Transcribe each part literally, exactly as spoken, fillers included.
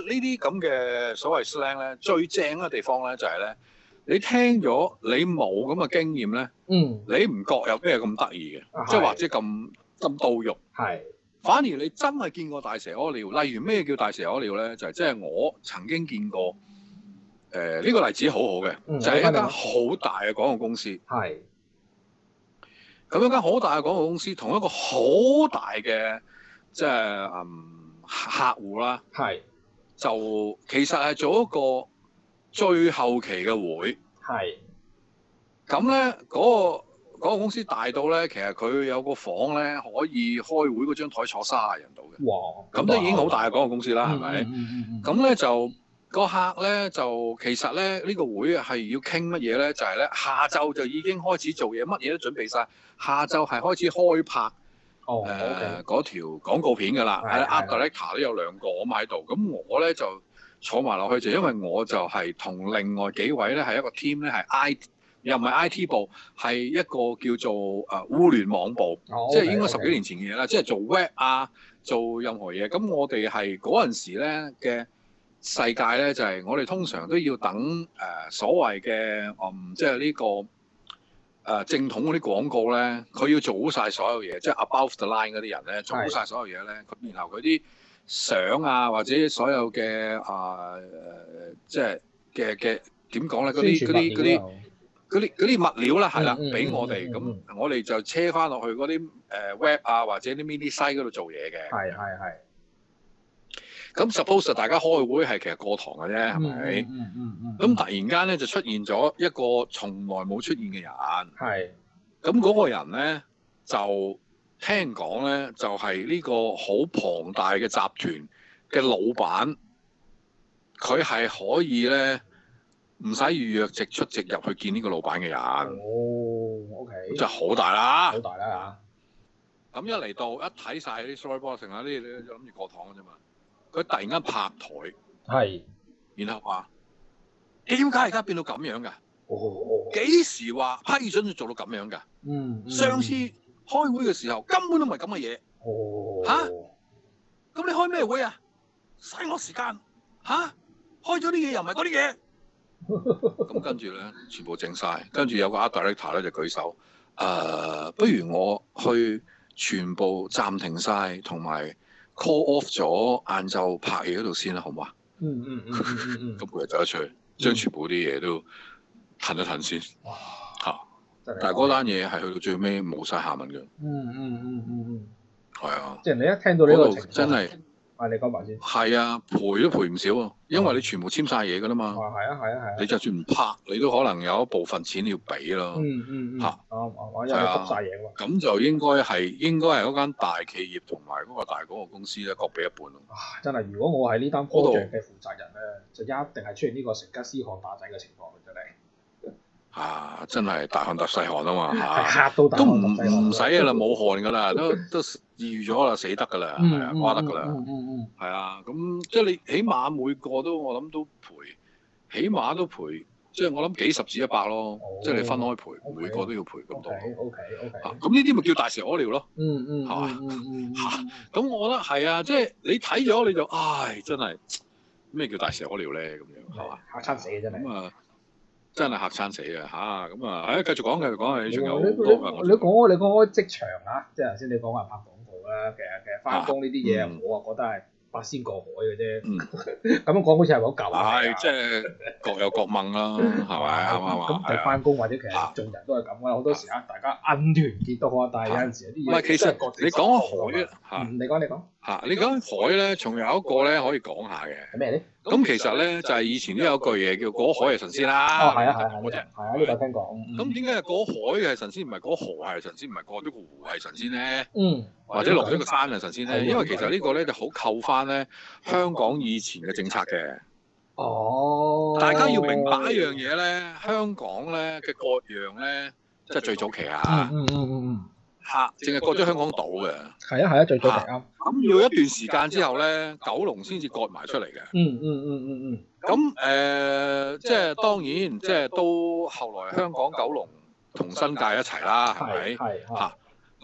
呢啲咁嘅所謂 slang 咧，最正嘅地方咧就係咧，你聽咗你冇咁嘅經驗咧， 嗯， 你唔覺有咩咁得意嘅，即係或者咁咁到肉。 係。 反而你真係見過大蛇屙尿，例如咩叫大蛇屙尿咧？就係即係我曾經見過，誒、呃、呢、這個例子好好嘅， 嗯、 就係、是、一間好大嘅廣告公司。 係。 咁一間好大嘅廣告公司，同一個好大嘅即係嗯客戶啦。 係。 就其實係做一個最後期嘅會。 係。 咁咧嗰個。嗰個公司大到咧，其實佢有個房咧，可以開會嗰張台坐卅人度嘅。 哇！ 咁都已經好大嘅嗰個公司啦，係咪？ 嗯嗯嗯咁咧就個客咧就其實咧呢、呢個會係要傾乜嘢咧？就係、係、咧下晝就已經開始做嘢，乜嘢都準備晒。下晝係開始開拍誒嗰、 哦呃 okay. 條廣告片㗎啦。係 Art Director 都有兩個咁喺度。咁我咧就坐埋落去，就因為我就係同另外幾位咧係一個 team 咧係 I。又唔係 I T 部，係一個叫做誒、呃、互聯網部， 哦、 即係應該十幾年前嘅嘢啦。即係做 web 啊，做任何嘢。咁我哋係嗰陣時咧嘅世界咧，就係、是、我哋通常都要等誒、呃、所謂嘅嗯，即係呢、這個誒、呃、正統嗰啲廣告咧，佢要做好晒所有嘢，即係 above the line 嗰啲人咧，做好晒所有嘢咧。咁然後佢啲相啊，或者所有嘅啊誒，即係嘅嘅點講咧？嗰啲嗰啲嗰啲。嗰啲嗰啲物料啦，係啦，俾、嗯、我哋咁，嗯嗯、我哋就車翻落去嗰啲誒 web 啊，或者啲 mini site 嗰度做嘢嘅。係係係。咁 suppose 大家開會係其實過堂嘅啫，係咪？嗯嗯嗯嗯。咁突然間咧就出現咗一個從來冇出現嘅人。係。咁嗰個人咧就聽講咧就係、是、呢個好龐大嘅集團嘅老闆，佢係可以咧。唔使預約，直出直入去見呢個老闆嘅人。哦 ，OK，咁就好大啦，好大啦嚇。咁一嚟到一睇晒啲 storyboard 成啊啲，你諗住過堂嘅啫嘛。佢突然間拍台，係，然後話：點解而家變到咁樣㗎？哦，幾時話批准要做到咁樣㗎？嗯，嗯，上次開會嘅時候根本都唔係咁嘅嘢。哦，嚇、啊，咁你開咩會啊？嘥我時間嚇、啊，開咗啲嘢又唔係嗰啲嘢。咁跟住咧，全部整晒，跟住有個 art director 咧就舉手，誒、呃，不如我去全部暫停晒，同埋 call off 咗晏晝拍嘢嗰度先啦，好唔好啊？嗯嗯嗯嗯嗯，咁佢就走咗出去，將全部啲嘢都騰一騰先。哇！嚇，但係嗰單嘢係去到最尾冇晒下文嘅。嗯嗯嗯嗯嗯，係啊。即係你一聽到呢個情況，真係。啊！你講埋先。係啊，賠都賠唔少啊，因為你全部簽晒嘢㗎啦嘛。啊，係啊，係啊，係啊。你就算唔拍，你都可能有一部分錢要俾咯。嗯嗯嗯。嚇、啊！啊啊！因為你執曬嘢喎。咁就應該係應該係嗰間大企業同埋嗰個大嗰個公司咧，各俾一半咯。啊！真係，如果我係呢單 project 嘅負責人咧，就一定係出現呢個成吉思汗打仔嘅情況嘅真係。啊！真係大汗特細汗啊嘛嚇，嚇到大汗特細汗都唔唔使噶啦，冇汗噶啦，都都預咗啦，死得噶啦，係啊，瓜得噶啦，嗯嗯嗯，係啊，咁即係你起碼每個都我諗都賠，起碼都賠，即係我諗幾十至一百咯，即係你分開賠，每個都要賠咁多。O K O K，咁呢啲咪叫大蛇屙尿咯？嗯嗯，係嘛？嗯嗯嚇，咁我覺得係啊，即係你睇咗你就唉，真係咩叫大蛇屙尿咧？咁樣係嘛？嚇親死嘅真係。咁啊〜真係嚇親死嘅嚇，咁啊，誒繼續講繼續講，你仲有好多㗎。你講開你講開職場啊，即係頭先你講話拍廣告啦，其實其實翻工呢啲嘢，我啊覺得係八仙過海嘅啫。咁樣講好似係好舊啊。係，即係各有各掹啦，係咪啱唔啱啊？咁係翻工或者其實做人都係咁噶啦，好多時啊，大家硬團結都好啊，但係有陣時有啲嘢。唔係，其實你講海嚇，你講你講嚇，你講海咧，仲有一個咧可以講下嘅。係咩咧？咁其實咧就係以前都有句嘢叫過海係神仙啦。哦，係啊，係啊，係啊，係啊，呢個聽講。咁點解係過海係神仙，唔係過河係神仙，唔係過咗個湖係神仙咧？嗯。或者落咗個山係神仙咧？因為其實呢個咧就好扣翻咧香港以前嘅政策嘅。哦。大家要明白一樣嘢咧，香港咧嘅割讓咧，即係最早期啊。嗯嗯嗯嗯嗯。嚇！淨係割咗香港島嘅。係啊係啊，最早期啱。咁要一段時間之後咧，九龍先至割埋出嚟嘅。嗯嗯嗯嗯嗯。咁誒、呃，即係當然，即係都後來香港九龍同新界一齊啦，係咪？係。嚇！咁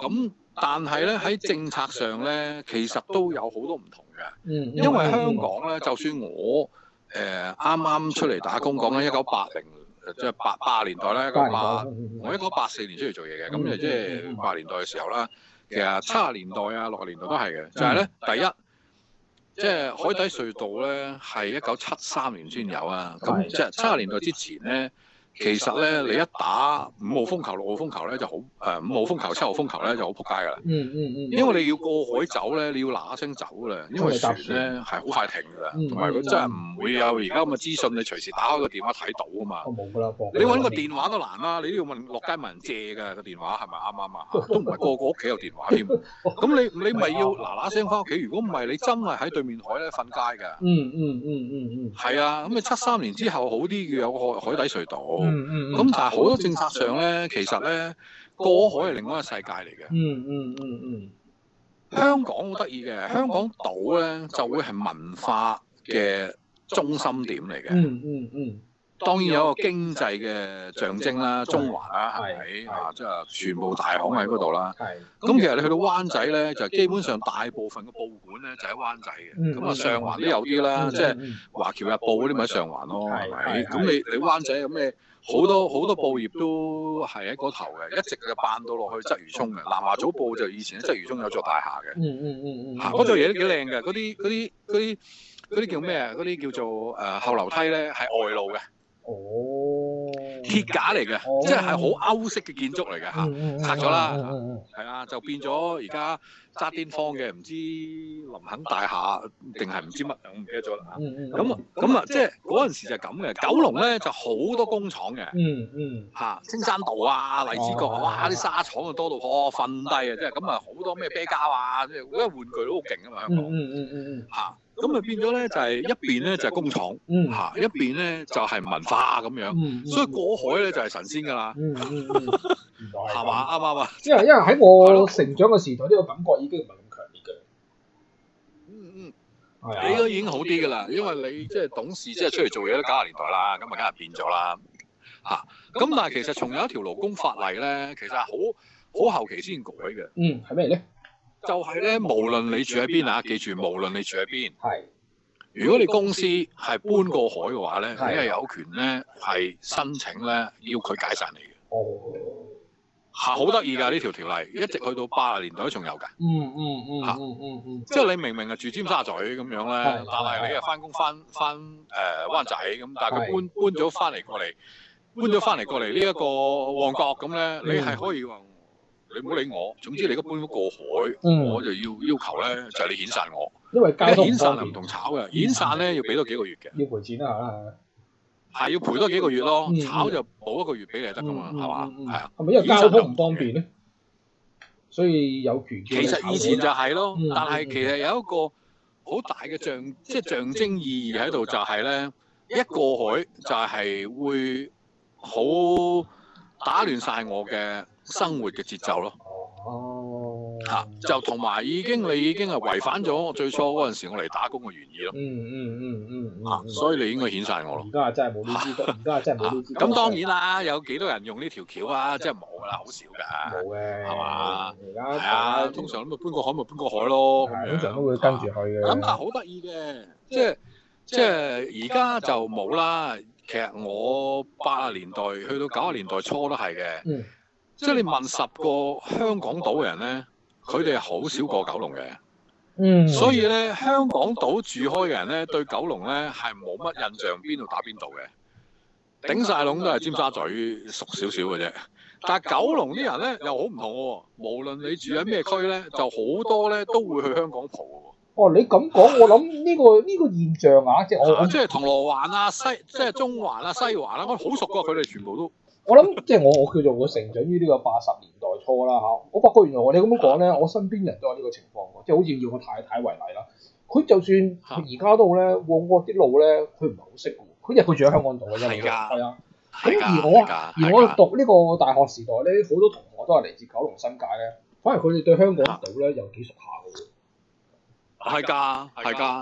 但係咧喺政策上咧，其實都有好多唔同嘅。 嗯， 因為香港咧，就算我誒啱啱出嚟打工，講緊一九八零，即係八八年代咧，一九八，我一九八四年出嚟做嘢嘅，咁就即係八年代嘅時候啦。其實七十年代啊、六十年代都係嘅，就係咧第一。即係海底隧道咧，係一九七三年先有啊。咁即係七十年代之前咧，其實咧你一打五號風球、六號風球咧就好誒，五號風球、七號風球咧就好撲街㗎啦。嗯嗯嗯。因為你要過海走咧，你要嗱嗱聲走㗎啦，因為船咧係好快停㗎啦，同埋佢真係唔會有而家咁嘅資訊，你隨時打開個電話睇到啊嘛。冇㗎啦，你揾個電話都難啦，你都要問落街問人借㗎個電話係咪啱啱啊？都唔係個個屋企有電話添。咁你你咪要嗱嗱聲翻屋企，如果唔係你真係喺對面海咧瞓街㗎。嗯嗯嗯嗯嗯。係啊，咁你七三年之後好啲要有個海底隧道。嗯嗯。咁但係好多政策上咧，其實咧過海係另外一個世界嚟嘅。嗯嗯嗯嗯。香港好得意嘅，香港島咧就會係文化嘅中心點嚟嘅。嗯嗯嗯。當然有個經濟嘅象徵啦，中環啦，係咪啊？即係全部大行喺嗰度啦。係。咁其實你去到灣仔咧，就基本上大部分嘅報館咧就喺灣仔嘅。咁啊，上環都有啲啦，即係華僑日報嗰啲咪喺上環咯，係咪？咁你你灣仔有咩？好多好多報業都係喺嗰頭嘅，一直就辦到落去鰂魚涌嘅。南華早報就以前喺鰂魚涌有座大廈嘅。嗯嗯嗯嗯。嚇，嗰座嘢都幾靚嘅，嗰啲嗰啲嗰啲嗰啲叫咩啊？嗰啲叫做誒後樓梯咧，係外露嘅。哦，鐵架嚟嘅，哦、即係係好歐式嘅建築嚟嘅嚇，拆咗啦，係啊，就變咗而家渣甸坊嘅唔知林肯大廈定係唔知乜，我唔記得咗啦嚇。咁啊咁啊，即係嗰陣時就係咁嘅。九龍咧就好多工廠嘅，嗯嗯嚇，青山道啊、荔枝角啊，哇啲沙廠啊多到可瞓低啊，即係咁啊好多咩啤膠啊，即係嗰啲玩具都好勁啊嘛，香港。嗯嗯嗯嗯嚇。咁啊變咗咧就係一邊咧就係工廠，嚇一邊咧就係文化咁樣，所以過海咧就係神仙㗎啦，係嘛？啱唔啱啊？ 因為因為喺我成長嘅時代，呢個感覺已經唔係咁強烈嘅。 嗯嗯，係你都已經好啲㗎啦，因為你即係懂事，即係出嚟做嘢都九十年代啦，咁啊梗係變咗啦，嚇。咁但係其實仲有一條勞工法例咧，其實係好好後期先改嘅。 嗯，係咩咧？ 就係咧，無論你住喺邊啊，記住，無論你住喺邊，係。如果你公司係搬過海嘅話咧，你係有權咧係申請咧要佢解散你嘅。哦。係好得意㗎呢條條例，一直去到八十年代都仲有㗎。嗯嗯嗯。嚇嗯嗯嗯。即係你明明係住尖沙咀咁樣咧，但係你係翻工翻翻誒灣仔咁，但係佢搬搬咗翻嚟過嚟，搬咗翻嚟過嚟呢一個旺角咁咧，你係可以話。你唔好理我，總之你而家搬咗過海，嗯、我就要要求咧，就係、是、你遣散我。 因為交通遣散唔同炒嘅，遣散咧要俾多幾個月嘅。 要賠錢啦嚇， 係要賠多幾個月咯，嗯、炒就補一個月俾你得噶嘛，係嘛？係啊。 係咪因為交通唔方便咧？所以有權。 其實以前就係咯，嗯、但係其實有一個好大嘅象，即係象徵意義喺度，就係咧一過海就係會好打亂晒我嘅生活嘅節奏咯，哦，嚇就同埋已經你已經係違反咗我最初嗰陣時我嚟打工嘅原意咯，嗯嗯嗯嗯，嚇，所以你應該遣散我咯。 而家真係冇呢資格，而家真係冇呢資格。 咁當然啦，有幾多人用呢條橋啊？即係冇㗎啦，好少㗎。冇嘅，係嘛？而家係啊，通常咁咪搬過海咪搬過海咯，咁樣通常都會跟住去嘅。咁但係好得意嘅，即係即係而家就冇啦。其實我八十年代去到九十年代初都係嘅，嗯、即係你問十個香港島嘅人咧，佢哋係好少過九龍嘅，嗯、所以咧香港島住開嘅人咧對九龍咧係冇乜印象，邊度打邊度嘅，頂晒籠都係尖沙咀熟少少嘅啫。但係九龍啲人咧又好唔同喎，無論你住喺咩區咧，就好多咧都會去香港蒲嘅。 哦，你咁講，我諗呢個呢個現象啊，即係我即係銅鑼灣啊、西即係中環啊、西環啊，我好熟㗎，佢哋全部都。 我諗即係我我叫做我成長於呢個八十年代初啦嚇，我發覺原來我哋咁樣講咧，我身邊人都有呢個情況喎，即係好似以我太太為例啦，佢就算而家都咧旺角啲路咧，佢唔係好識嘅，佢因為佢住喺香港島嘅啫，係啊。咁而我而我讀呢個大學時代咧，好多同學都係嚟自九龍新界咧，反而佢哋對香港島咧又幾熟下嘅喎。 係㗎，係㗎，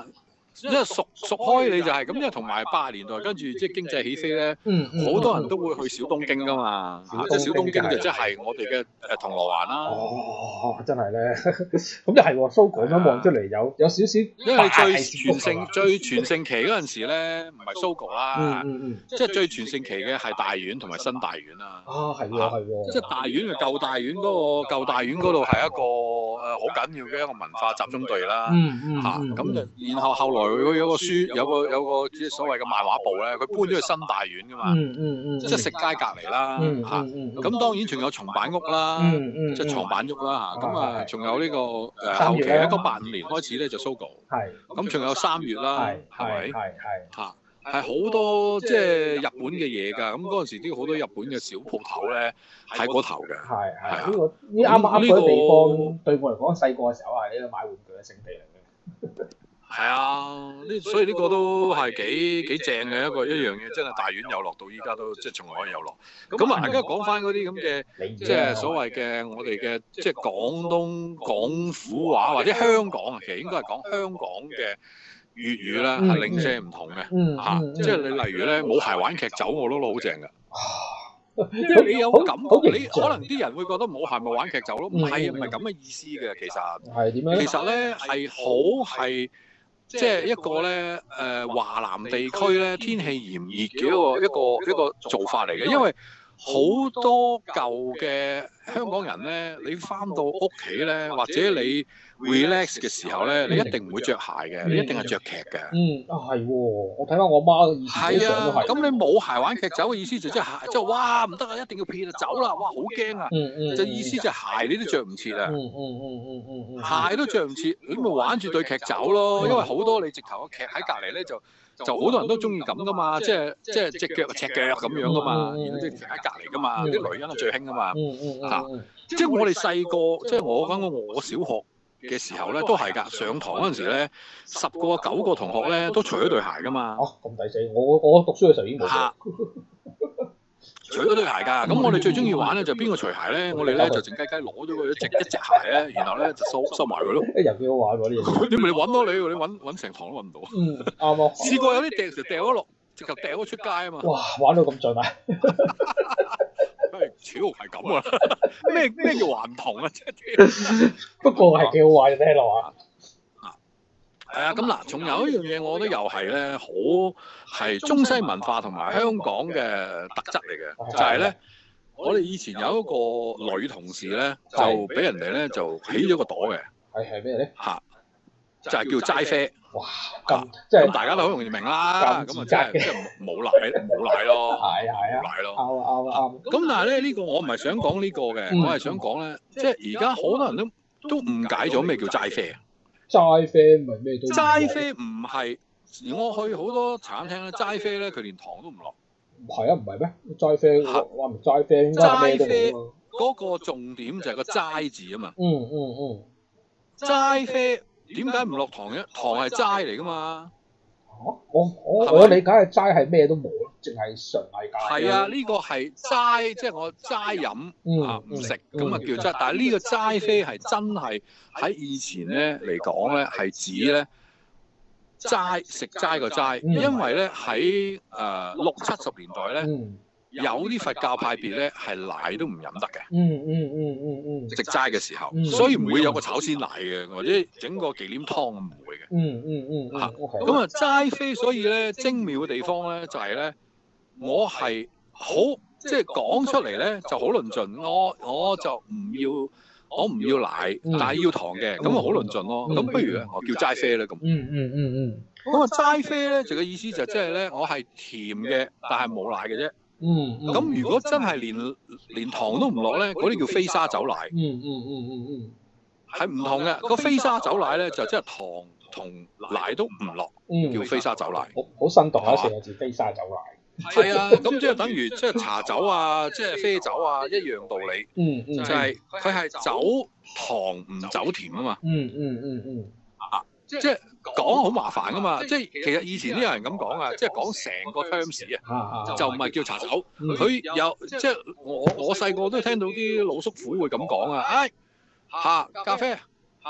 因為熟熟開你就係咁，因為同埋八十年代跟住即係經濟起飛咧， 嗯嗯， 好多人都會去小東京噶嘛，即係小東京就即係我哋嘅誒銅鑼灣啦。 哦，真係咧，咁就係喎，Sogo 咁望出嚟有有少少， 因為最全盛最全盛期嗰陣時咧，唔係 Sogo 啦， 嗯嗯即係最全盛期嘅係大院同埋新大院啦。 啊，係喎係喎， 即係大院嘅舊大院嗰個舊大院嗰度係一個誒好緊要嘅一個文化集中地啦。 嗯嗯嚇咁就然後後來佢有個書有個有個即係所謂嘅漫畫部咧，佢搬咗去新大院噶嘛。 嗯嗯嗯， 即係食街隔離啦。嚇咁當然仲有松板屋啦。 嗯嗯， 即係床板屋啦嚇。咁啊仲有呢個誒後期一九八五年開始咧就 Sogo。 係。 咁仲有三月啦。 係係咪？ 係係。 嚇。係好多即係日本嘅嘢㗎，咁嗰陣時都好多日本嘅小鋪頭咧喺嗰頭嘅。係係呢個呢啱啱嗰個地方對我嚟講，細個嘅時候係呢個買玩具嘅聖地嚟嘅。 係啊，呢所以呢個都係幾幾正嘅一個一樣嘢，真係大院有落到依家都即係從來可以有落。咁啊，大家講翻嗰啲咁嘅即係所謂嘅我哋嘅即係廣東廣府話或者香港啊，其實應該係講香港嘅。粵語啦，係零舍唔同嘅嚇，即係你例如咧，冇鞋玩劇走，我都覺得好正㗎。因為你有感覺，你可能啲人會覺得冇鞋咪玩劇走咯，唔係唔係咁嘅意思嘅，其實係點樣？ 其實咧係好係即係一個咧誒華南地區咧天氣炎熱嘅一個一個一個做法嚟嘅，因為好多舊嘅香港人咧，你翻到屋企咧，或者你 relax 嘅時候咧，你一定唔會着鞋嘅，你一定係着劇嘅。 嗯，啊係喎，我睇翻我媽嘅意思都係啊，咁你冇鞋玩劇走嘅意思就即係即係哇唔得啊，一定要撇就走啦，哇好驚啊！ 嗯嗯， 就意思就係鞋你都着唔切啊。 嗯嗯嗯嗯嗯嗯， 鞋都着唔切，你咪玩住對劇走咯，因為好多你直頭個劇喺隔離咧就。就好多人都中意咁噶嘛，即係即係隻腳赤腳咁樣噶嘛，然後即係喺隔離噶嘛，啲女人係最興噶嘛，嚇！即係我哋細個，即係我講緊我小學嘅時候咧，都係㗎。上堂嗰陣時咧，十個九個同學咧都除咗對鞋噶嘛。 哦，咁抵死！我我讀書嘅時候已經冇。嚇！ 除咗對鞋㗎，咁我哋最中意玩咧就邊個除鞋咧？我哋咧就靜雞雞攞咗佢一隻一隻鞋咧，然後咧就收收埋佢咯。 一又幾好玩喎呢嘢！ 你咪揾咯，你你揾揾成堂都揾唔到。 嗯，啱啊。試過有啲掉就掉咗落，直頭掉咗出街啊嘛。 哇！玩到咁盡啊！ 超係咁啊！咩咩叫頑童啊？即係不過係幾好玩嘅聽落啊！ 係啊，咁嗱，仲有一樣嘢，我覺得又係咧，好係中西文化同埋香港嘅特質嚟嘅，就係咧，我哋以前有一個女同事咧，就俾人哋咧就起咗個朵嘅。係係咩咧？嚇，就係叫齋啡。哇！咁即係咁，大家都好容易明啦。咁啊，即係即係冇奶冇奶咯。係啊係啊。冇奶咯。啱啊啱啊啱。咁但係咧，呢個我唔係想講呢個嘅，我係想講咧，即係而家好多人都都誤解咗咩叫齋啡啊。 齋啡唔係咩都齋啡唔係，我去好多茶餐廳咧，齋啡咧佢連糖都唔落。 係啊，唔係咩？齋啡話唔齋啡應該係咩都冇啊。 嗰個重點就係個齋字啊嘛。 嗯嗯嗯。 齋啡點解唔落糖嘅？糖係齋嚟噶嘛。 嚇！我我我理解係齋係咩都冇咯，淨係純係咖啡。係啊，呢個係齋，即係我齋飲啊唔食咁啊叫齋。但係呢個齋啡係真係喺以前咧嚟講咧係指咧齋食齋個齋，因為咧喺誒六七十年代咧有啲佛教派別咧係奶都唔飲得嘅。 嗯嗯嗯嗯嗯。 食齋嘅時候，所以唔會有個炒鮮奶嘅，或者整個忌廉湯咁唔會嘅。 嗯嗯嗯。嚇！ 咁啊齋啡，所以咧精妙嘅地方咧就係咧，我係好即係講出嚟咧就好論盡，我我就唔要我唔要奶，但係要糖嘅，咁啊好論盡咯。咁不如咧我叫齋啡咧咁。 嗯嗯嗯嗯。 咁啊齋啡咧就嘅意思就即係咧我係甜嘅，但係冇奶嘅啫。 嗯， 咁、嗯、如果真係連連糖都唔落咧，嗰啲叫飛沙走奶。 嗯嗯嗯嗯嗯， 係唔同嘅。個飛沙走奶咧就即係糖同奶都唔落，嗯、叫飛沙走奶。 好好生動啊！四個字飛沙走奶。 係啊，咁即係等於即係茶酒啊，即係啡酒啊，一樣道理。 嗯嗯， 就係佢係走糖唔走甜啊嘛。 嗯嗯嗯嗯。 啊，即係。講好麻煩噶嘛，即係其實以前都有人咁講啊，即係講成個 terms 啊，就唔係叫茶酒，佢有即係我我細個都聽到啲老叔父會咁講啊，哎嚇咖啡嚇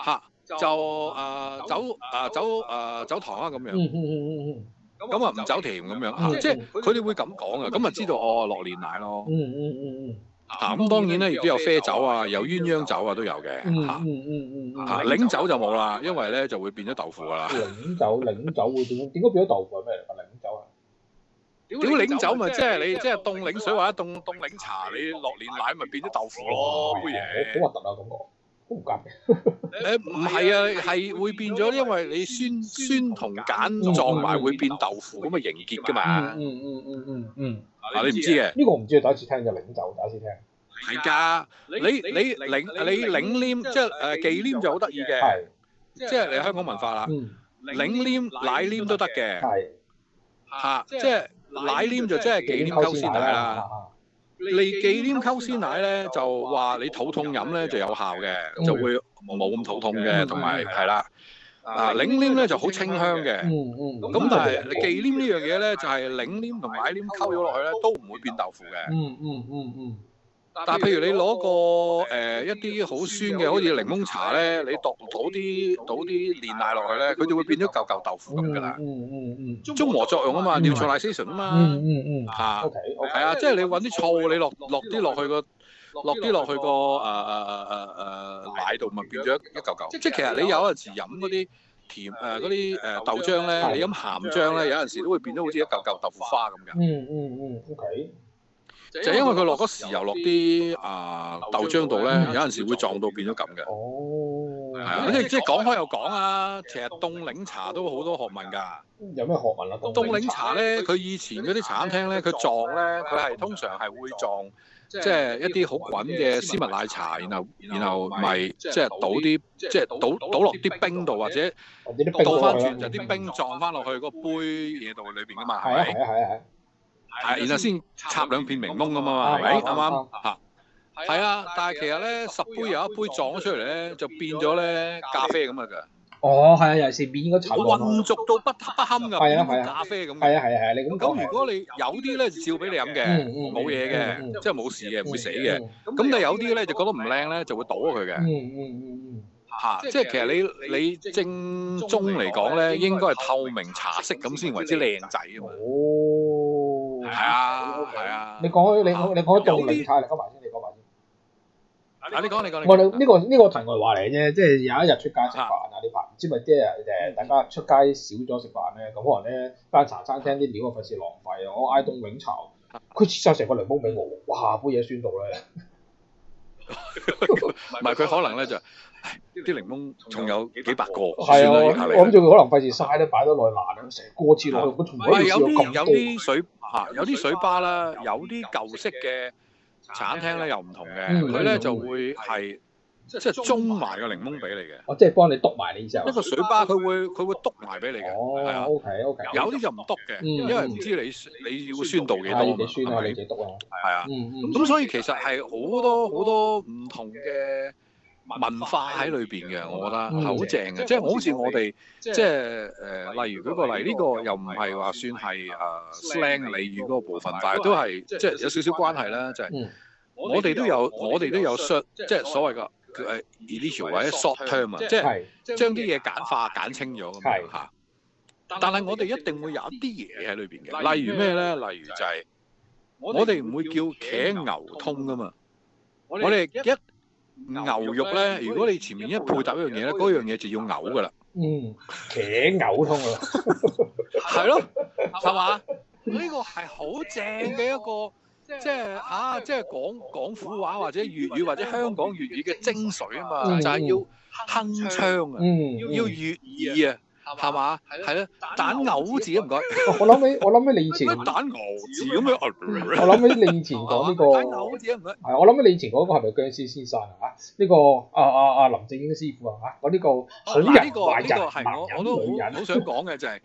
就誒走誒走誒走糖啊咁樣。 嗯嗯嗯嗯嗯。 咁啊唔走甜咁樣嚇，即係佢哋會咁講嘅，咁啊知道哦落煉奶咯。 嗯嗯嗯嗯。 嚇咁當然咧，亦都有啡酒啊，有鴛鴦酒啊都有嘅嗯嚇。 嗯嗯嗯嗯。 嚇檸酒就冇啦，因為咧就會變咗豆腐噶啦。 檸酒檸酒會點樣？點解變咗豆腐係咩嚟㗎？檸酒啊？ 屌檸酒咪即係你即係凍檸水或者凍凍檸茶，你落煉奶咪變咗豆腐咯杯嘢。 好核突啊！感覺好唔夾嘅。 誒唔係啊，係會變咗，因為你酸酸同鹼撞埋會變豆腐咁啊凝結㗎嘛。 嗯嗯嗯嗯嗯。 啊你唔知嘅？ 呢個我唔知，第一次聽就檸酒，第一次聽。 係㗎，你你檸你檸黏即係誒忌廉就好得意嘅。 係。 即係你香港文化啦。 嗯。 檸黏奶黏都得嘅。 係。 嚇，即係奶黏就即係忌廉溝鮮奶啦。你忌廉溝鮮奶咧就話你肚痛飲咧就有效嘅，就會冇咁肚痛嘅，同埋係啦。啊檸黏咧就好清香嘅。 嗯嗯。 咁但係忌廉呢樣嘢咧就係檸黏同奶黏溝咗落去咧都唔會變豆腐嘅。 嗯嗯嗯嗯。 但係譬如你攞個誒一啲好酸嘅，好似檸檬茶咧，你倒倒啲倒啲煉奶落去咧，佢就會變咗嚿嚿豆腐咁㗎啦。 嗯嗯嗯。 中和作用啊嘛 neutralization 啊嘛。 嗯嗯嗯。 嚇。 OK OK。 係啊，即係你揾啲醋，你落落啲落去個落啲落去個誒誒誒誒誒奶度，咪變咗一嚿嚿。即係其實你有陣時飲嗰啲甜誒嗰啲誒豆漿咧，你飲鹹漿咧，有陣時都會變咗好似一嚿嚿豆腐花咁嘅。 嗯嗯嗯。OK。 就因為佢落嗰豉油落啲啊豆漿度咧，有陣時會撞到變咗咁嘅。 哦。 係啊，即係即係講開又講啊，其實凍檸茶都好多學問㗎。 有咩學問啊？ 凍檸茶咧，佢以前嗰啲茶餐廳咧，佢撞咧，佢係通常係會撞，即係一啲好滾嘅絲襪奶茶，然後然後咪即係倒啲，即係倒倒落啲冰度，或者倒翻轉就啲冰撞翻落去個杯嘢度裏邊㗎嘛，係咪？ 係啊係啊係。 係，然後先插兩片檸檬咁啊嘛，係咪？啱啱嚇？係啊，但係其實咧，十杯有一杯撞咗出嚟咧，就變咗咧咖啡咁啊㗎。 哦，係啊，尤其是面嗰層。 混濁到不不堪㗎，變咗咖啡咁。 係啊係啊係啊，你咁講。 咁如果你有啲咧就照俾你飲嘅，冇嘢嘅，即係冇事嘅，唔會死嘅。咁你有啲咧就覺得唔靚咧，就會倒咗佢嘅。 嗯嗯嗯嗯。 嚇，即係其實你你正宗嚟講咧，應該係透明茶色咁先為之靚仔啊嘛。 哦。 係啊係啊。 你講你你講凍檸茶，你講埋先，你講埋先。 啊！你講你講。 我哋呢個呢個題外話嚟啫，即係有一日出街食飯啊，呢排唔知咪即係誒大家出街少咗食飯咧，咁可能咧間茶餐廳啲料啊費事浪費啊，我嗌凍檸茶，佢切晒成個檸檬俾我，哇杯嘢酸到咧。 唔係佢可能咧就啲檸檬仲有幾百個。 係啊，我諗住佢可能費事嘥咧，擺咗落去爛啊，成個次落去，我從來有啲有啲水嚇，有啲水吧啦，有啲舊式嘅茶餐廳咧又唔同嘅，佢咧就會係即係舂埋個檸檬俾你嘅。 哦，即係幫你篤埋你意思啊？ 一個水吧佢會佢會篤埋俾你嘅。 哦，係啊 ，OK OK。 有啲就唔篤嘅，因為唔知你你要酸度幾多啊嘛。 幾酸啊？你自己篤啊。 係啊。咁所以其實係好多好多唔同嘅文化喺裏邊嘅，我覺得係好正嘅。即係好似我哋即係誒，例如舉個例，呢個又唔係話算係誒 slang 俚語嗰個部分，但係都係即係有少少關係啦。就係我哋都有我哋都有 short，即係所謂嘅誒 initial 或者 short term 啊，即係將啲嘢簡化簡清咗咁樣嚇。但係我哋一定會有一啲嘢喺裏邊嘅，例如咩咧？例如就係我哋唔會叫茄牛通噶嘛，我哋一牛肉咧，如果你前面一配搭一樣嘢咧，嗰樣嘢就要嘔噶啦。 嗯，茄牛通啊， 係咯，係嘛？呢個係好正嘅一個，即係啊，即係講廣府話或者粵語或者香港粵語嘅精髓啊嘛，就係要鏗鏘啊，要粵語啊。係嘛？係咯，蛋牛字啊，唔該。 我諗起，我諗起你以前蛋牛字咁樣。 我諗起你以前講呢個。 蛋牛字啊，唔該。 係，我諗起你以前講嗰個係咪僵屍先生啊？呢個啊啊啊林正英師傅啊？嚇，我呢個好人壞人盲人女人。 好想講嘅就係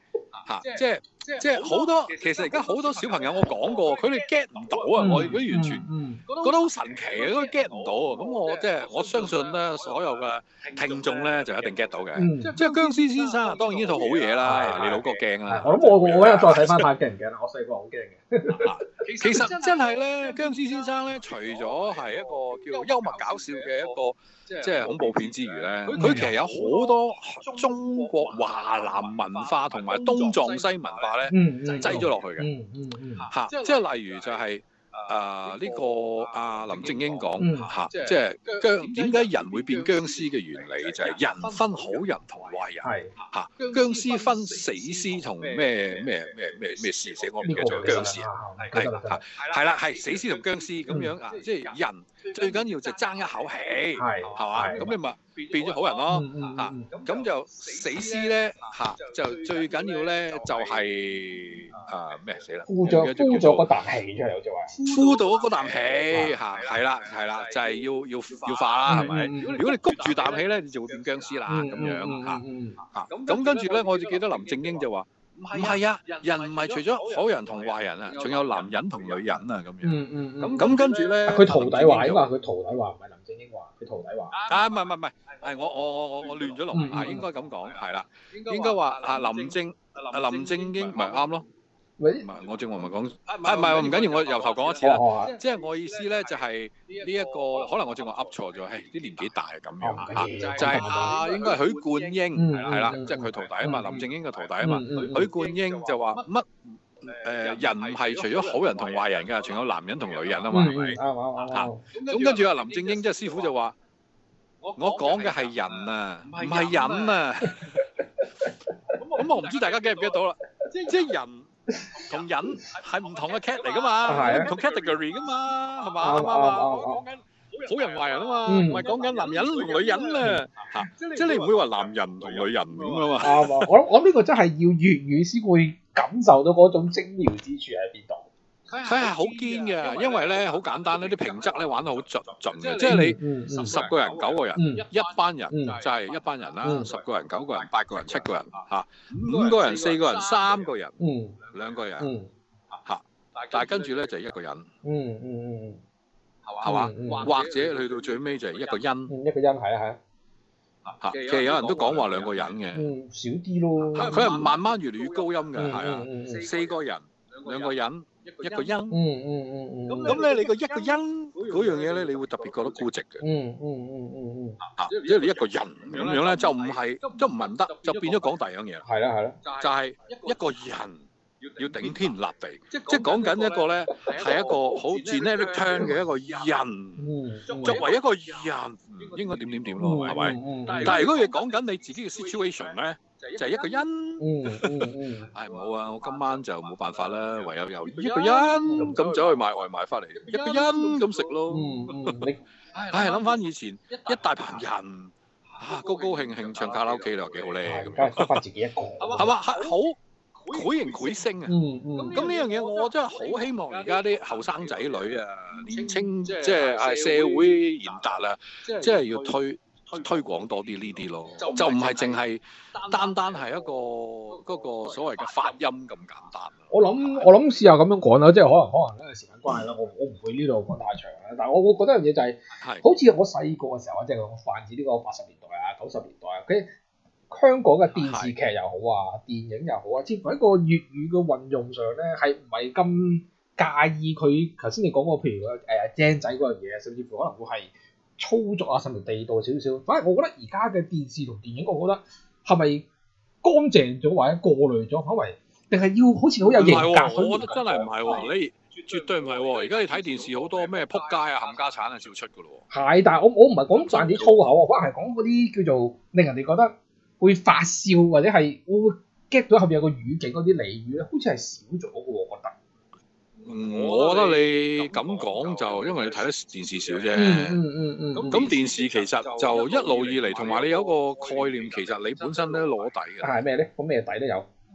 嚇，即係即係好多其實而家好多小朋友我講過，佢哋 get 唔到啊！我佢完全覺得好神奇啊，都 get 唔到啊！咁我即係我相信咧，所有嘅聽眾咧就一定 get 到嘅。即係僵屍先生當然呢套好嘢啦，你老哥驚啦。 我諗我我嗰日再睇翻睇驚唔驚啦？我細個好驚嘅。 其實真係咧，僵屍先生咧，除咗係一個叫幽默搞笑嘅一個即係恐怖片之餘咧，佢其實有好多中國華南文化同埋東藏西文化咧，擠咗落去嘅。嚇，即係例如就係誒呢個阿林正英講嚇，即係僵點解人會變僵屍嘅原理就係人分好人同壞人。嚇，僵屍分死屍同咩咩咩咩咩屍死我唔記得咗僵屍啊，係係係啦，係死屍同僵屍咁樣啊，即係人最緊要就爭一口氣，係係嘛，咁你咪變咗好人咯。嚇，咁就死屍咧嚇，就最緊要咧就係誒咩死啦， 呼咗呼咗嗰啖氣出嚟，好似話呼到嗰啖氣嚇，係啦係啦，就係要要要化啦，係咪？如果你谷住啖氣咧，你就會變僵屍啦咁樣嚇嚇。咁跟住咧，我就記得林正英就話：唔係啊，人唔係除咗好人同壞人啊，仲有男人同女人啊咁樣。嗯嗯咁咁跟住咧， 佢徒弟話，應該係佢徒弟話，唔係林正英話，佢徒弟話。 啊，唔係唔係唔係，係我我我我我亂咗龍啊，應該咁講係啦，應該話啊林正啊林正英咪啱咯。唔係，我正話咪講啊，唔係唔緊要，我由頭講一次啦。即係我意思咧，就係呢一個可能我正話噏錯咗，係啲年紀大係咁樣嚇，就係啊，應該係許冠英係啦，即係佢徒弟啊嘛，林正英嘅徒弟啊嘛，許冠英就話乜誒人係除咗好人同壞人㗎，仲有男人同女人啊嘛，係咪？嚇，咁跟住阿林正英即係師傅就話：我講嘅係人啊，唔係人啊。咁我唔知大家 get 唔 get 到啦，即係人。同人係唔同嘅 cat 嚟噶嘛，唔同 category 噶嘛，係嘛？啱唔啱啊？講緊好人壞人啊嘛，唔係講緊男人同女人啊，嚇！即係你唔會話男人同女人咁啊嘛。 啱啊！我我呢個真係要粵語先會感受到嗰種精妙之處喺邊度。 佢係好堅嘅，因為咧好簡單咧，啲平仄咧玩得好盡盡嘅，即係你十個人九個人，一班人就係一班人啦，十個人九個人八個人七個人嚇，五個人四個人三個人，兩個人嚇，但係跟住咧就係一個人， 嗯嗯嗯， 係嘛？或者去到最尾就係一個因， 一個因係啊係啊， 嚇，其實有人都講話兩個人嘅， 嗯少啲咯， 佢係慢慢越嚟越高音嘅，係啊，四個人兩個人。一個因，嗯嗯嗯嗯，咁咧你個一個因嗰樣嘢咧，你會特別覺得孤寂嘅，嗯嗯嗯嗯嗯，啊，即係你一個人咁樣咧，就唔係，即係唔係唔得，就變咗講第二樣嘢啦， 係啦係啦， 就係一個人要頂天立地，即係講緊一個咧係一個好 generic term 嘅一個人，作為一個人應該點點點咯，係咪？但係如果你講緊你自己嘅 situation 咧。就係一個因，嗯嗯嗯，係冇啊！我今晚就冇辦法啦，唯有由一個因咁走去買外賣翻嚟，一個因咁食咯。嗯嗯，你唉諗翻以前一大棚人啊，高高興興唱卡拉 OK 你話幾好咧？ 咁得翻自己一個， 係嘛？係好繪形繪聲啊！嗯嗯，咁呢樣嘢我真係好希望而家啲後生仔女啊，年青即係係社會賢達啊，即係要推。推廣多啲呢啲咯，就唔係淨係單單係一個嗰個所謂嘅發音咁簡單。 我諗我諗試下咁樣講啦，即係可能可能因為時間關係啦，我我唔會呢度講太長啦。但係我會覺得一樣嘢就係、是，好似我細個嘅時候，即係我泛指呢個八十年代啊、九十年代啊，佢香港嘅電視劇又好啊、電影又好啊，似乎喺個粵語嘅運用上咧，係唔係咁介意佢頭先你講過，譬如誒精仔嗰樣嘢，甚至乎可能會係。操作啊，甚至地道少少。反而我覺得而家嘅電視同電影，我覺得係咪乾淨咗或者過濾咗，反為定係要好似好有型格？ 我覺得真係唔係喎，你絕對唔係喎。而家你睇電視好多咩撲街啊、冚家產啊，照出噶咯喎。 係，但係我我唔係講賺啲粗口啊，可能係講嗰啲叫做令人哋覺得會發笑或者係會 get 到後邊有個語境嗰啲俚語咧，好似係少咗嘅喎，我覺得。 嗯，我覺得你咁講就因為你睇得電視少啫。嗯嗯嗯。咁、嗯、電視其實就一路以嚟，同埋你有一個概念，其實你本身都攞底嘅。 係咩咧？咁咩底都有。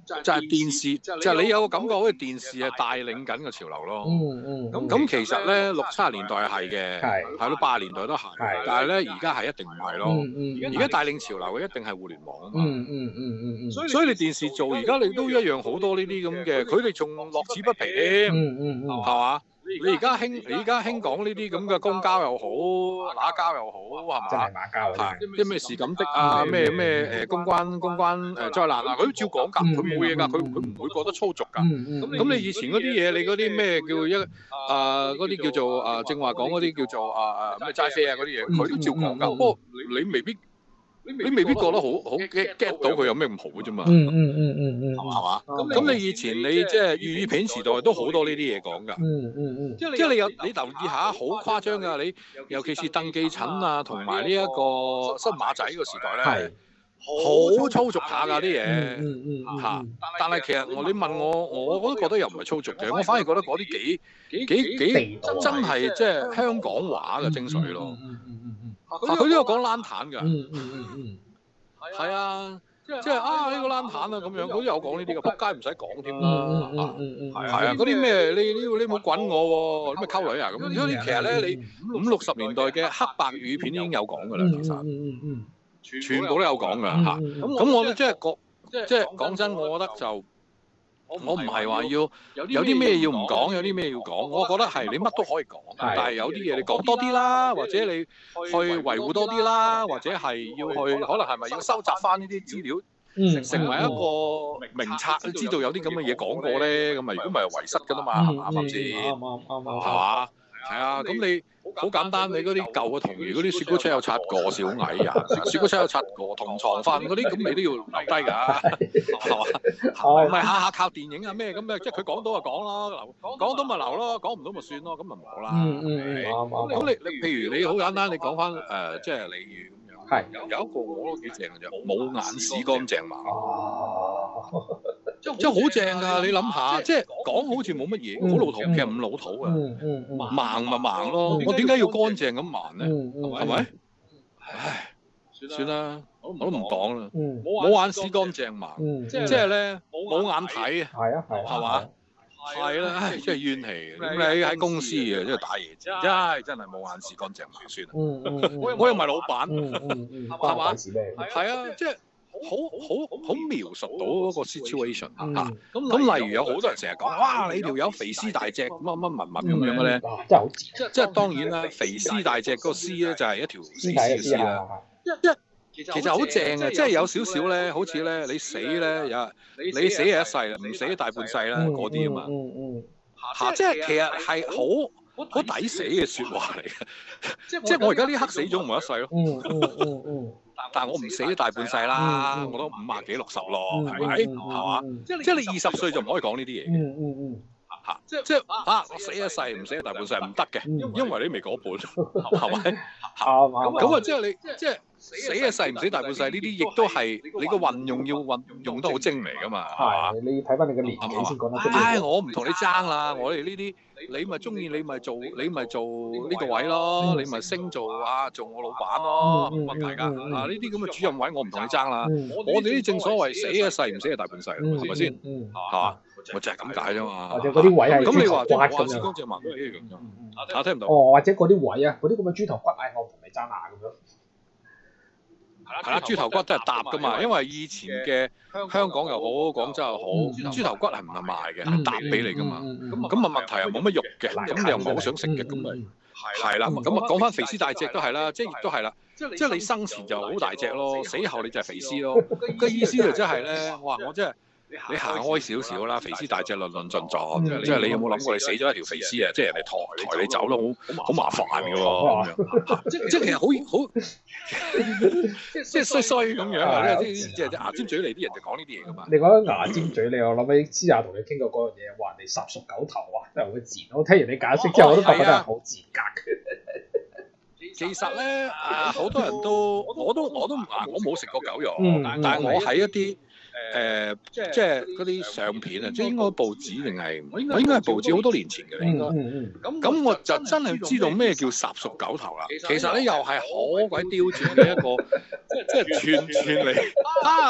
就係電視，就係你有個感覺好似電視係帶領緊個潮流咯。 嗯嗯。 咁咁其實咧六七十年代係嘅， 係係咯八十年代都係，但係咧而家係一定唔係咯。 嗯而家帶領潮流嘅一定係互聯網啊嘛。 嗯嗯嗯嗯嗯。 所以你電視做而家你都一樣好多呢啲咁嘅，佢哋仲樂此不疲添。 嗯嗯嗯。 係嘛？你而家興，你而家興講呢啲咁嘅公交又好，打交又好，係嘛？ 真係打交係啲咩是咁的啊？咩咩誒公關公關誒災難啊？佢都照講㗎，佢冇嘢㗎，佢佢唔會覺得粗俗㗎。 嗯嗯。 咁你以前嗰啲嘢，你嗰啲咩叫一啊嗰啲叫做啊正話講嗰啲叫做啊啊咩齋啡啊嗰啲嘢，佢都照講㗎。不過你未必。你未必覺得好好 get get 到佢有咩唔好嘅啫嘛， 嗯嗯嗯嗯嗯， 係嘛？咁你以前你即係粵語片時代都好多呢啲嘢講㗎， 嗯嗯嗯， 即係你有你留意下，好誇張㗎！你尤其是鄧寄塵啊，同埋呢一個新馬仔個時代咧，好粗俗下㗎啲嘢， 嗯嗯嚇。但係其實我你問我，我我都覺得又唔係粗俗嘅，我反而覺得嗰啲幾幾幾真係即係香港話嘅精髓咯。佢都有講冷淡㗎， 嗯嗯嗯嗯， 係啊，即係啊呢個冷淡啊咁樣，佢都有講呢啲㗎，仆街唔使講添啦， 嗯嗯嗯， 係啊，嗰啲咩你你你冇滾我喎，啲咩溝女啊咁，嗰啲其實咧你五六十年代嘅黑白語片已經有講㗎啦，其實， 嗯嗯嗯， 全部都有講㗎嚇，咁我即係講即係講真，我覺得就。我唔係話要有啲咩要唔講，有啲咩要講。我覺得係你乜都可以講，但係有啲嘢你講多啲啦，或者你去維護多啲啦，或者係要去可能係咪要收集翻呢啲資料，成為一個名冊，知道有啲咁嘅嘢講過咧，咁啊如果唔係遺失㗎啦嘛，啱唔啱先？ 啱啱啱啱， 係嘛？係啊，咁你好簡單，你嗰啲舊嘅童語嗰啲雪糕車有擦過，小矮人，雪糕車有擦過，同床瞓嗰啲，咁你都要留低㗎，係嘛？唔係下下靠電影啊咩咁嘅，即係佢講到就講咯，留講到咪留咯，講唔到咪算咯，咁咪冇啦。 嗯嗯嗯，啱啱。 咁你你譬如你好簡單，你講翻誒，即係鯉魚咁樣， 係有有一個我都幾正嘅啫，冇眼屎乾淨盲。 哦。 即係好正㗎！你諗下，即係講好似冇乜嘢，好老土，其實唔老土啊。 嗯嗯嗯。 盲咪盲咯，我點解要乾淨咁盲咧？ 嗯嗯。 係咪？唉，算啦，我都唔講啦。 嗯。 冇眼屎乾淨盲。 嗯。 即係咧，冇眼睇啊。 係啊係。 係嘛？係啦，唉，真係怨氣。咁你喺公司啊，即係打野戰，真係真係冇眼屎乾淨盲算啦。 嗯嗯。 我又唔係老闆。 嗯嗯嗯。 係嘛？ 係啊，即係。好好好描述到嗰個 situation 嚇，咁、 嗯、 例如有好多人成日講，哇你條友肥屍大隻乜乜物物咁樣嘅咧， 真係好賤。 即係當然啦，肥屍大隻嗰個屍咧就係一條死屍嘅屍啦。一其實好正嘅，即係有少少咧，好似咧你死咧有你死係一世啦，唔死大半世啦嗰啲啊嘛。 嗯嗯。 嚇，即係其實係好好抵死嘅説話嚟嘅。即係我而家呢刻死咗，唔係一世咯。 嗯嗯嗯嗯。 但係我唔死都大半世啦，我都五廿幾六十咯，係咪？係嘛？即係你二十歲就唔可以講呢啲嘢嘅。 嗯嗯嗯。 嚇，即係啊！我死一世唔死大半世唔得嘅，因為你未過半，係咪？ 啱啱。 咁啊，即係你即係死一世唔死大半世呢啲，亦都係你個運用要運用得好精嚟㗎嘛，係嘛？ 係，你睇翻你嘅年紀先講得出。 唉，我唔同你爭啦，我哋呢啲。你咪中意你咪做你咪做呢個位咯，你咪升做啊做我老闆咯，冇問題㗎。啊呢啲咁嘅主任位我唔同你爭啦。我哋啲正所謂死一世唔死係大半世，係咪先？係嘛？咪就係咁解啫嘛。 或者嗰啲位係咁你話即係咁話屎乾淨盲都係一樣㗎。啊聽唔到？ 哦，或者嗰啲位啊，嗰啲咁嘅豬頭骨，唉，我唔同你爭下咁樣。 係啦，豬頭骨都係搭㗎嘛，因為以前嘅香港又好，廣州又好，豬頭骨係唔係賣嘅，係搭俾你㗎嘛。咁啊問題又冇乜肉嘅，咁你又唔係好想食嘅，咁咪係啦。咁啊講翻肥屍大隻都係啦，即係亦都係啦，即係你生前就好大隻咯，死後你就係肥屍咯。個意思就即係咧，哇！我真係〜你行開少少啦，肥屍大隻論論盡盡，即係你有冇諗過你死咗一條肥屍啊？即係人哋抬抬你走咯，好好麻煩嘅喎，咁樣即即係其實好好即係衰衰咁樣，即係即係牙尖嘴利啲人就講呢啲嘢噶嘛。 你講牙尖嘴利，我諗起私下同你傾過嗰樣嘢，話人哋十熟九頭啊，真係好賤。我聽完你解釋之後，我都覺得係好賤格嘅。 其實咧，啊好多人都我都我都啊，我冇食過狗肉，但係我喺一啲。誒，即係嗰啲相片啊，即係應該報紙定係我應該係報紙好多年前嘅應該。咁咁我就真係知道咩叫十熟九頭啦。其實咧又係好鬼刁鑽嘅一個，即係串串嚟啊！你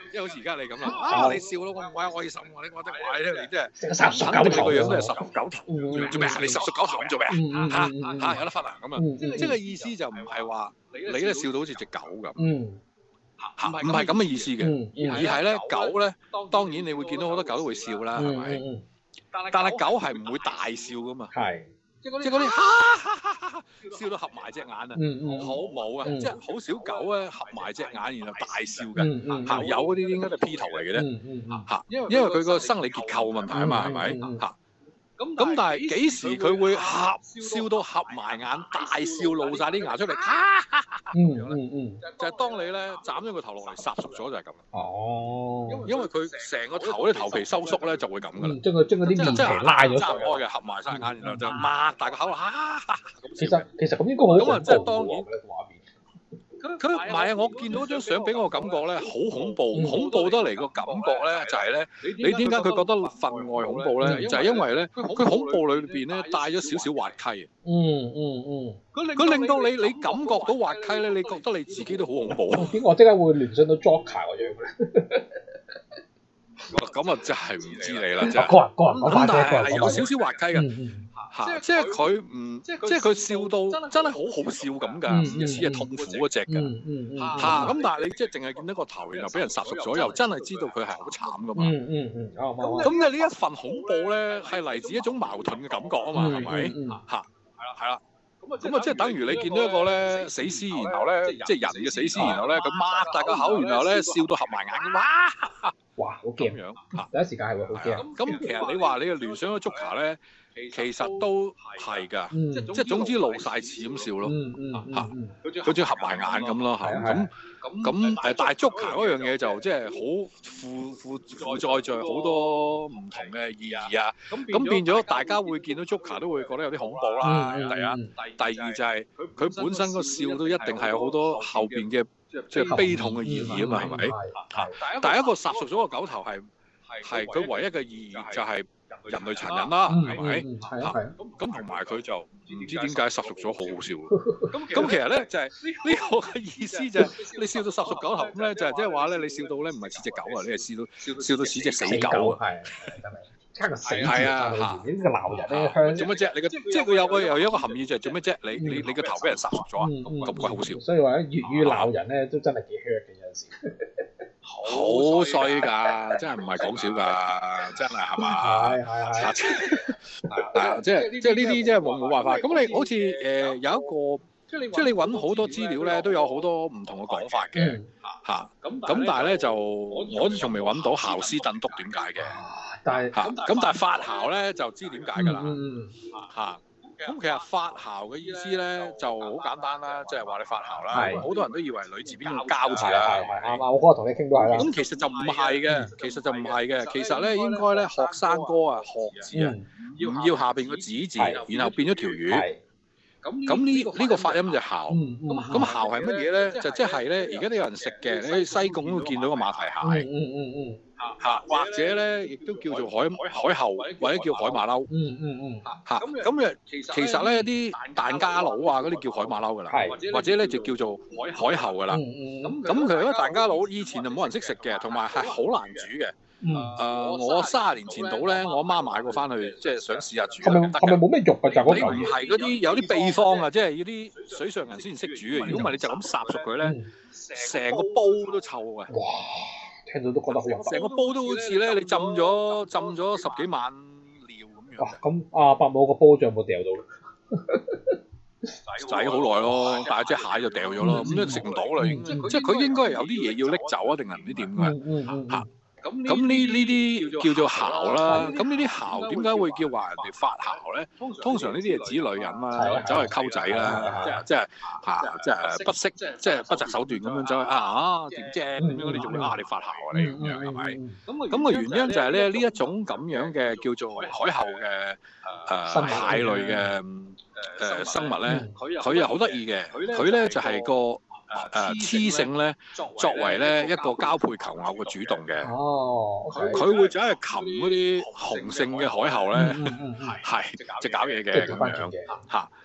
因為好似而家你咁啦，啊你笑到我唔鬼開心喎，你覺得話你你真係殺熟狗頭個樣都係十熟狗頭， 嗯做咩啊？你十熟狗頭咁做咩啊？嚇嚇有得分啊咁啊！ 嗯嗯即係個意思就唔係話你咧笑到好似隻狗咁。 嗯。 嚇唔係咁嘅意思嘅， 嗯嗯而係咧狗咧，當然你會見到好多狗都會笑啦，係咪？ 嗯嗯但係狗係唔會大笑噶嘛， 係。 即係嗰啲哈哈哈哈哈笑到合埋隻眼啊！ 嗯嗯好冇啊！ 嗯即係好少狗咧合埋隻眼然後大笑嘅， 嗯嗯嚇有嗰啲應該都係 P 圖嚟嘅啫， 嗯嗯嗯嚇，因為佢個生理結構問題啊嘛，係咪嗯嗯嗯嚇？咁但係幾時佢會合笑到合埋眼，大笑露晒啲牙出嚟？哈哈哈哈嗯嗯嗯。 就係當你咧斬咗個頭落嚟，烚熟咗就係咁。 哦。 因為佢成個頭啲頭皮收縮咧，就會咁噶啦。 嗯，將佢將嗰啲面即係皮拉咗上去。 睜開嘅，合埋晒眼，然後就擘大個口，哈咁。 其實其實咁應該好咁啊，即係當然恐怖嘅畫面。 佢唔係啊！我見到張相俾我感覺咧，好恐怖，恐怖得嚟個感覺咧就係咧，你點解佢覺得分外恐怖咧？就係因為咧，佢恐怖裏邊咧帶咗少少滑稽。 嗯嗯嗯。 佢令到你你感覺到滑稽咧，你覺得你自己都好恐怖。 點我即刻會聯想到 Joker 個樣咧？ 咁啊，真係唔知你啦，真係。 個人個人講咁但係係有少少滑稽嘅。 嗯嚇！即係佢唔，即係佢笑到真係好好笑咁㗎，唔似係痛苦嗰只㗎。 嗯嗯嗯。 嚇！咁但係你即係淨係見到個頭，然後俾人殺熟咗，又真係知道佢係好慘㗎嘛。 嗯嗯嗯。啱啱。 咁嘅呢一份恐怖咧，係嚟自一種矛盾嘅感覺啊嘛，係咪？嚇！係啦，係啦。咁啊，即係等於你見到一個咧死屍，然後咧即係人嘅死屍，然後咧佢擘大個口，然後咧笑到合埋眼，哇！ 哇！好驚咁樣嚇， 第一時間係會好驚。 咁其實你話你嘅聯想咗 Joker 咧，其實都係㗎，即係總之露晒齒咁笑咯， 嗯嗯嚇， 嗯好似合埋眼咁咯，嚇，咁咁誒，但係 Joker 嗰樣嘢就即係好附附附載著好多唔同嘅意義啊，咁變咗大家會見到 Joker 都會覺得有啲恐怖啦，第一，第二就係佢本身個笑都一定係有好多後邊嘅即係悲痛嘅意義啊嘛，係咪？嚇，但係一個殺熟咗個狗頭係係佢唯一嘅意義就係人類殘忍啦，係咪？ 係啊係啊。 咁同埋佢就唔知點解殺熟咗好好笑。咁其實咧就係呢個嘅意思就係你笑到殺熟狗頭咁咧，就係即係話咧你笑到咧唔係似隻狗啊，你係笑到笑到似隻死狗啊。 係真係加個死字係啊啊！ 嚇呢個鬧人咧香。 做乜啫？你個即係佢有個又有一個含義就係做乜啫？你你你個頭俾人殺熟咗啊？咁鬼好笑。 所以話咧粵語鬧人咧都真係幾 hurt 嘅有陣時。 好衰㗎，真係唔係講笑㗎，真係係嘛？ 係係係。 係啊，即係即係呢啲即係冇冇辦法。咁你好似誒有一個，即係你揾好多資料咧，都有好多唔同嘅講法嘅嚇。咁咁但係咧就我都仲未揾到校斯頓篤點解嘅。 但係嚇，咁但係發姣咧就知點解㗎啦嚇。咁其實發姣嘅意思咧就好簡單啦，即係話你發姣啦，好多人都以為女字邊個交字啦， 係係啱啱，我嗰日同你傾都係啦。 咁其實就唔係嘅，其實就唔係嘅，其實咧應該咧學生哥啊學字啊，唔要下邊個子字，然後變咗條魚。咁呢呢個發音就姣。咁姣係乜嘢咧？就即係咧，而家都有人食嘅，你喺西貢都會見到個馬蹄蟹。 嗯嗯嗯。 嚇，或者咧，亦都叫做海海後，或者叫海馬騮。 嗯嗯嗯。 嚇，咁誒，其實咧啲疍家佬啊，嗰啲叫海馬騮㗎啦。 係。 或者咧就叫做海海後㗎啦。 嗯嗯。 咁咁其實咧，疍家佬以前就冇人識食嘅，同埋係好難煮嘅。 嗯。 誒，我卅年前到咧，我阿媽買過翻去，即係想試下煮。 係咪係咪冇咩肉㗎？就嗰嚿。 你唔係嗰啲有啲秘方啊，即係要啲水上人先識煮嘅。如果唔係，你就咁烚熟佢咧，成個煲都臭嘅。 哇！聽到都覺得好核突。 成個煲都好似咧，你浸咗浸咗十幾晚料咁樣。 哇！咁阿伯母個煲仲有冇掉到？ 洗好耐咯，但係隻蟹就掉咗咯，咁都食唔到啦。已經即係佢應該係有啲嘢要拎走啊，定係唔知點嘅嚇。咁呢呢啲叫做姣啦。咁呢啲姣點解會叫話人哋發姣咧？通常呢啲係指女人啦，走去溝仔啦，即係即係嚇，即係不惜即係不擇手段咁樣走去啊點啫咁樣嗰啲仲會啊你發姣啊你咁樣係咪？咁個原因就係咧呢一種咁樣嘅叫做海後嘅誒蟹類嘅誒生物咧，佢又好得意嘅，佢咧就係個。誒雌性咧，作為咧一個交配求偶嘅主動嘅， 哦， 佢會走去擒嗰啲雄性嘅海后咧，係即係搞嘢嘅咁樣嚇。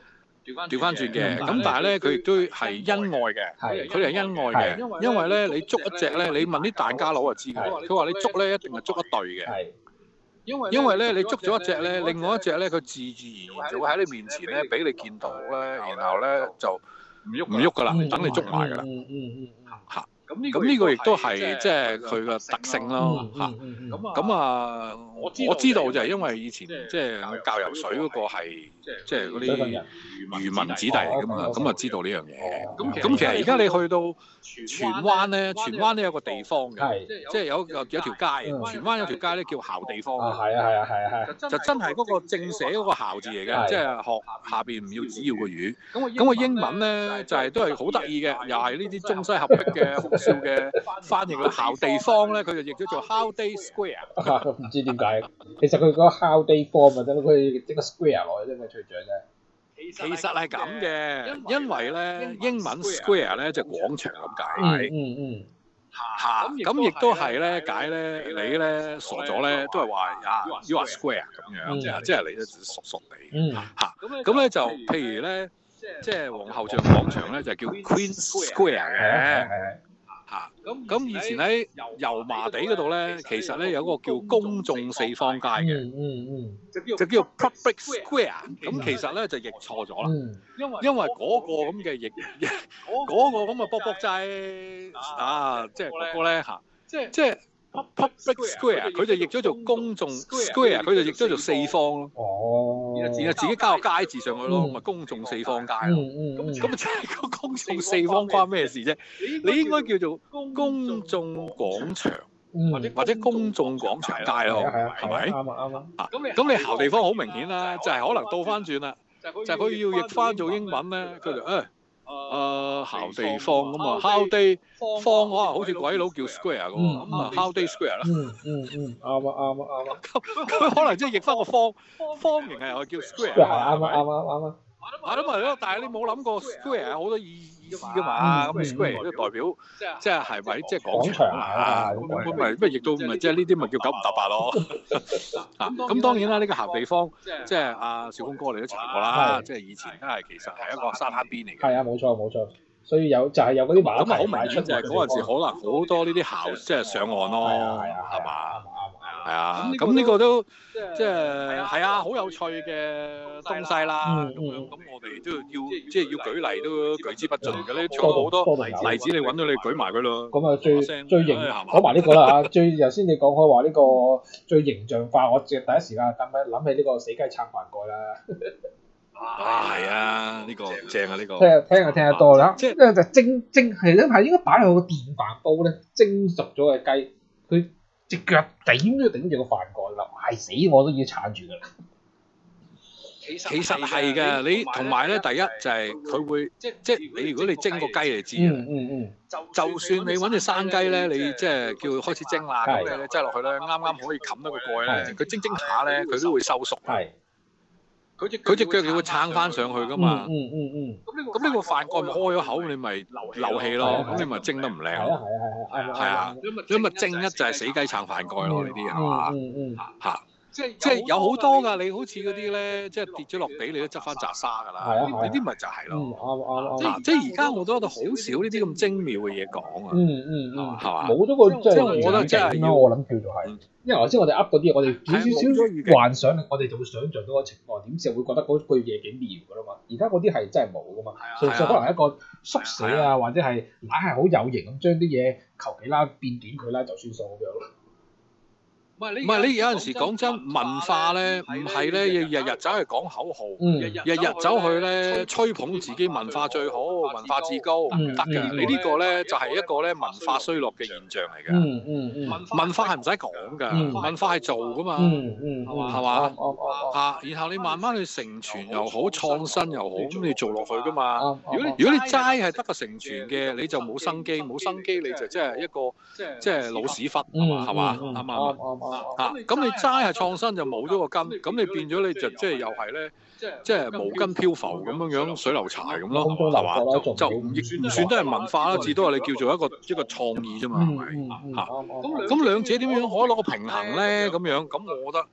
調翻轉嘅，咁但係咧佢亦都係恩愛嘅， 係佢哋係恩愛嘅，因為咧你捉一隻咧，你問啲大家佬就知嘅，佢話你捉咧一定係捉一對嘅。 係。 因為咧，你捉咗一隻咧，另外一隻咧，佢自自然然就會喺你面前咧，俾你見到咧，然後咧就唔喐唔喐噶啦，等你捉埋噶啦。 嗯嗯嗯嚇，咁呢個亦都係即係佢嘅特性咯。嚇，咁啊，我知道就係因為以前即係教游水嗰個係即係嗰啲漁民子弟嚟噶嘛，咁啊知道呢樣嘢。咁咁其實而家你去到荃灣咧，荃灣都有個地方嘅，即係有有有條街，荃灣有條街咧叫姣地方。 啊，係啊，係啊，係啊，係。 就真係嗰個正寫嗰個姣字嚟嘅，即係學下邊唔要只要個魚。咁個英文咧就係都係好得意嘅，又係呢啲中西合璧嘅好笑嘅翻譯啦。姣地方咧，佢就譯咗做 How Day Square。 唔知點解，其實佢嗰個 How Day Form 咪得咯，佢整個 square 落去啫嘛，吹獎啫。 其實係咁嘅，因為咧英文 square 咧就廣場咁解。 嗯嗯嚇，咁亦都係咧解咧，你咧傻咗咧都係話啊 ，you are square 咁樣，即係即係你咧傻傻地嚇。咁咧就譬如咧，即係皇后像廣場咧就叫 Queen Square 嘅。嚇，咁以前喺油麻地嗰度咧，其實咧有個叫公眾四方街嘅， 嗯嗯就叫 Public Square。咁其實咧就譯錯咗啦，因為因為嗰個咁嘅譯，嗰個咁嘅卜卜齋啊，即係嗰個咧嚇，即係即係 Public Square，佢就譯咗做公眾 Square，佢就譯咗做四方咯。 哦， 然後自己加個街字上去咯，咪公眾四方街咯。咁咁即係個公眾四方關咩事啫？你應該叫做公眾廣場，或者或者公眾廣場街咯，係咪？ 啱啊啱啊。 咁你咁你姣地方好明顯啦，就係可能倒翻轉啦，就係佢要譯翻做英文咧，佢就誒。誒姣地方咁啊 ，How Day 方可能好似鬼佬叫 Square 咁啊，咁啊 How Day Square 啦。 嗯嗯嗯，啱啊啱啊啱啊。 咁佢可能即係譯翻個方方形係又叫 Square。 係啱啊啱啊啱啊。 係咯咪咯，但係你冇諗過 Square 有好多意意思㗎嘛？咁 Square 都代表即係係咪即係廣場啊？咁咁咪咩譯到咪即係呢啲咪叫九唔搭八咯？啊咁當然啦，呢個姣地方即係阿小峰哥你都查過啦，即係以前都係其實係一個沙灘邊嚟嘅。 係啊，冇錯冇錯。所以有就係有嗰啲馬咁啊，好明顯就係嗰陣時可能好多呢啲姣即係上岸咯，係嘛？係啊，咁呢個都即係係啊，好有趣嘅東西啦。咁樣咁我哋都要即係要舉例都舉之不盡嘅咧，仲有好多例子你揾到你舉埋佢咯。 咁啊，最最形講埋呢個啦嚇，最頭先你講開話呢個最形象化，我即係第一時間諗起諗起呢個死雞撐飯蓋啦。 啊，係啊，呢個正啊，呢個。 聽啊聽啊聽得多啦，即係就蒸蒸係咧，係應該擺落個電飯煲咧，蒸熟咗嘅雞，佢隻腳點都頂住個飯蓋啦，係死我都要撐住㗎啦。 其實係嘅，你同埋咧，第一就係佢會即即你如果你蒸個雞你知啊， 嗯嗯嗯， 就算你揾隻生雞咧，你即係叫開始蒸啦，咁你擠落去咧，啱啱可以冚到個蓋咧，佢蒸蒸下咧，佢都會收縮。係。佢隻佢隻腳就會撐翻上去噶嘛， 嗯嗯嗯， 咁呢個飯蓋咪開咗口，你咪漏氣咯，咁你咪蒸得唔靚。係啊係啊係啊， 係啊，咁咪正一就係死雞撐飯蓋咯，呢啲係嘛？ 嗯嗯嚇，即係即係有好多㗎，你好似嗰啲咧，即係跌咗落地你都執翻扎沙㗎啦。係啊係啊，呢啲咪就係咯。 啱啱啱。 即係而家我都覺得好少呢啲咁精妙嘅嘢講啊。 嗯嗯嗯， 係嘛？ 冇咗個即係我覺得真係要我諗叫做係。因為頭先我哋噏嗰啲，我哋少少少幻想力，我哋就會想像到個情況，點知會覺得嗰句嘢幾妙㗎啦嘛。而家嗰啲係真係冇㗎嘛，純粹可能係一個縮寫啊，或者係硬係好有型咁將啲嘢求其啦變短佢啦就算數咁樣咯。唔係你唔係你有陣時講真文化咧，唔係咧日日走去講口號，日日走去咧吹捧自己文化最好、文化至高，唔得㗎。你呢個咧就係一個咧文化衰落嘅現象嚟㗎。 嗯嗯嗯， 文化係唔使講㗎，文化係做㗎嘛。 嗯嗯， 係嘛？嚇，然後你慢慢去成傳又好，創新又好，咁你做落去㗎嘛。如果你如果你齋係得個成傳嘅，你就冇生機，冇生機你就即係一個即係老屎忽，係嘛？啱唔啱？啊！咁你齋係創新就冇咗個根，咁你變咗你就即係又係咧，即係無根漂浮咁樣樣水流柴咁咯，係嘛？就就唔亦唔算都係文化啦，至多係你叫做一個一個創意啫嘛，係咪？嚇！咁咁兩者點樣可以攞個平衡咧？咁樣咁我覺得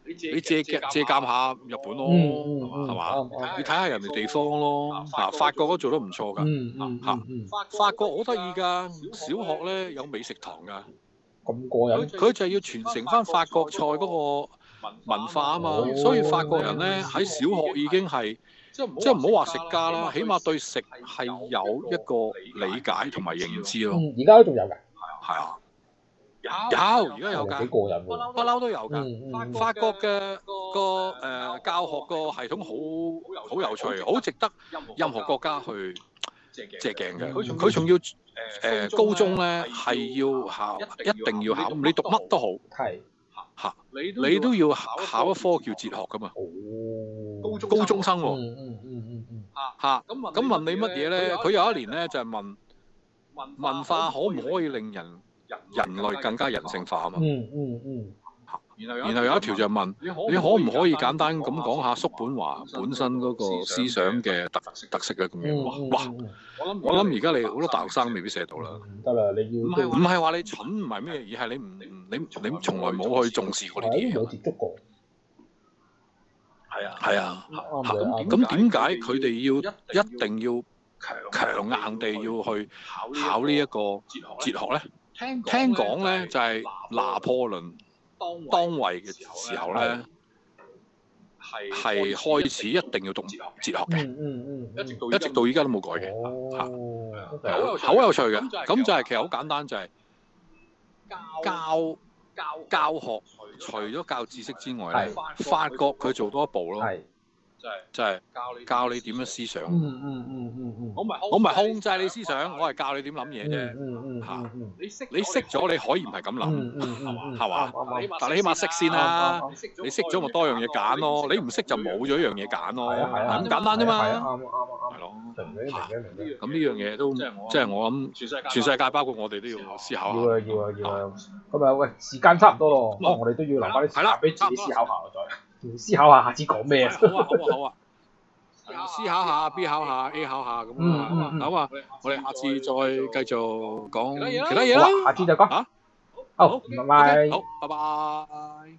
你借借借鑑下日本咯，係嘛？你睇下人哋地方咯，嚇法國都做得唔錯㗎，嚇法國好得意㗎，小學咧有美食堂㗎， 咁過癮。 佢就係要傳承翻法國菜嗰個文化啊嘛，所以法國人咧喺小學已經係即係唔好話食家啦，起碼對食係有一個理解同埋認知咯。 而家都仲有㗎。 係啊。有，而家有㗎， 幾過癮喎！ 不嬲都有㗎。法國嘅個誒教學個系統好好有趣，好值得任何國家去借鏡嘅。佢仲要誒高中咧係要考，一定要考。你讀乜都好， 係嚇，你都要考一科叫哲學㗎嘛。 哦， 高中生喎。 嗯嗯嗯嗯嗯。 嚇，咁問你乜嘢咧？佢有一年咧就係問文化可唔可以令人人類更加人性化啊嘛， 嗯嗯嗯， 然後有一條就問你可唔可以簡單咁講下叔本華本身嗰個思想嘅特特色咧咁樣？哇！我諗而家你好多大學生未必寫到啦。 得啦，你要唔係唔係話你蠢唔係咩，而係你唔你你從來冇去重視過呢啲嘢。 冇接觸過。 係啊係啊，咁咁點解佢哋要一定要強硬地要去考呢一個哲學咧？聽講咧就係拿破崙當位嘅時候咧，係開始一定要讀哲學嘅， 嗯嗯嗯， 一直到依家都冇改嘅，嚇，好有趣嘅。咁就係其實好簡單，就係教教學，除咗教知識之外咧，法國佢做多一步咯。就係教你點樣思想。 嗯嗯嗯嗯嗯。 我唔係我唔係控制你思想，我係教你點諗嘢啫。 嗯嗯嚇， 你識你識咗你可以唔係咁諗， 嗯嗯係嘛？但你起碼識先啦。你識咗咪多樣嘢揀咯，你唔識就冇咗一樣嘢揀咯。係咁簡單啫嘛。 係啊，啱啱啱。 係咯。 明嘅明嘅明嘅。 咁呢樣嘢都即係我諗，全世界包括我哋都要思考下。 要啊要啊要啊。咁啊喂，時間差唔多咯，可能我哋都要留翻啲時間俾自己思考下再。思考下下次講咩啊？ 好啊好啊好啊！思考下 ，B 考下，A 考下咁啊，好啊！我哋下次再繼續講其他嘢啦。 下次就講。 嚇， 好，拜拜。 好，拜拜。